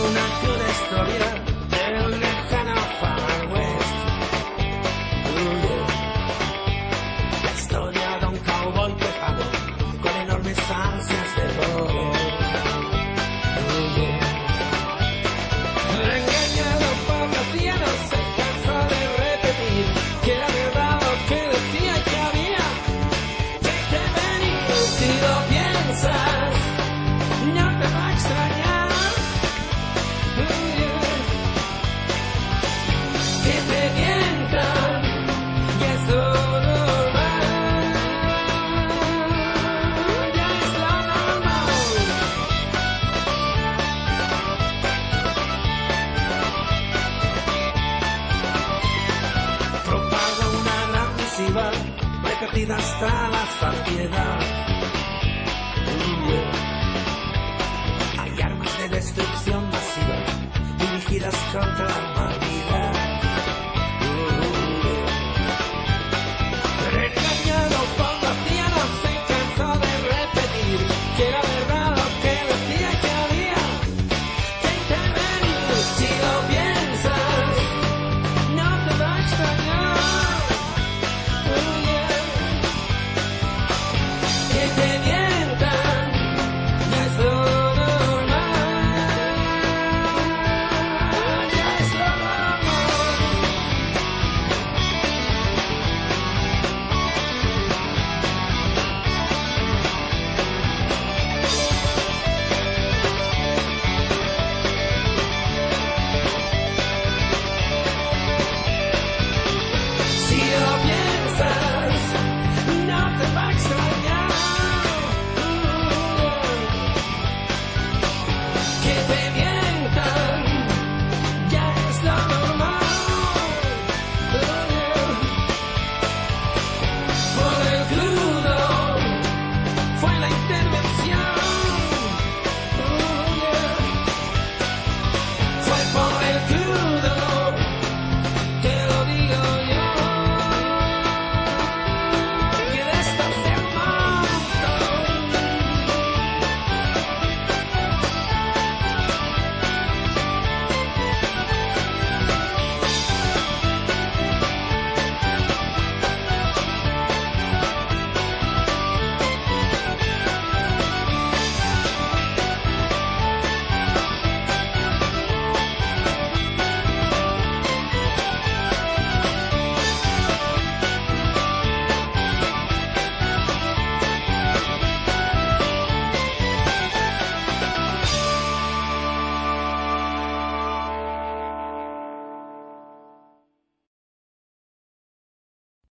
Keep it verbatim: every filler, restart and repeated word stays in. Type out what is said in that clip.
una cruda historia del lejano Far West. La historia de un cowboy tejano con enormes ansias de voz. Engañado por los cielos, se cansó de repetir que era verdad lo que decía que había que venir. Si lo piensas, no te va a extrañar que te mientan, y es lo normal, ya es lo normal. Propaga una gran misiva, repetida hasta la saciedad. Hay armas de destrucción masiva dirigidas contra el mal.